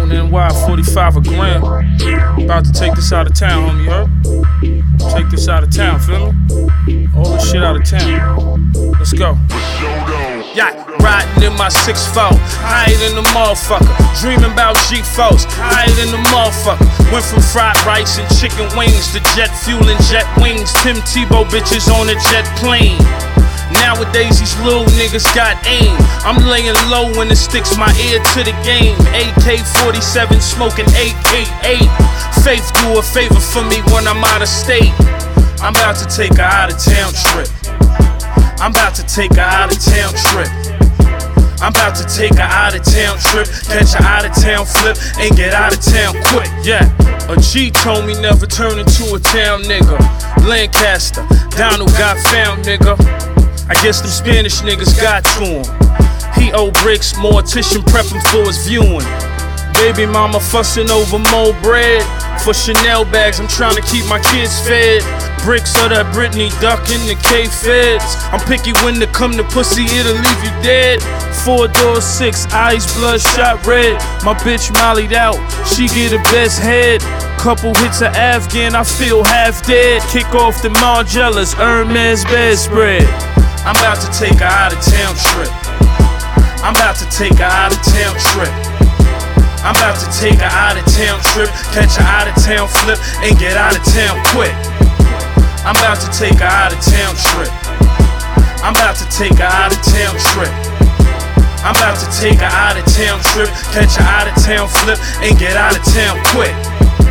On NY 45 a gram. About to take this out of town, homie, you heard? Take this out of town, feel me? All this shit out of town. Let's go. Yeah, riding in my 6'4", higher than the motherfucker. Dreaming about G4s, higher than the motherfucker. Went from fried rice and chicken wings to jet fuel and jet wings. Tim Tebow bitches on a jet plane. Nowadays these little niggas got aim. I'm laying low when it sticks my ear to the game. AK-47 smoking 888. Faith do a favor for me when I'm out of state. I'm about to take a out of town trip. I'm about to take a out of town trip. I'm about to take a out of town trip. Catch a out of town flip and get out of town quick. Yeah, a G told me never turn into a town nigga. Lancaster, Donald got found nigga. I guess them Spanish niggas got to him. He owe bricks, mortician prepping for his viewing. Baby mama fussing over more bread. For Chanel bags, I'm trying to keep my kids fed. Bricks of that Britney ducking the K-Feds. I'm picky when it come to pussy, it'll leave you dead. 4-door 6, eyes bloodshot red. My bitch mollied out, she get the best head. Couple hits of Afghan, I feel half dead. Kick off the Margellas, Hermes bedspread. I'm about to take a out of town trip. I'm about to take a out of town trip. I'm about to take a out of town trip, catch a out of town flip, and get out of town quick. I'm about to take a out of town trip. I'm about to take a out of town trip. I'm about to take a out of town trip, catch a out of town flip, and get out of town quick.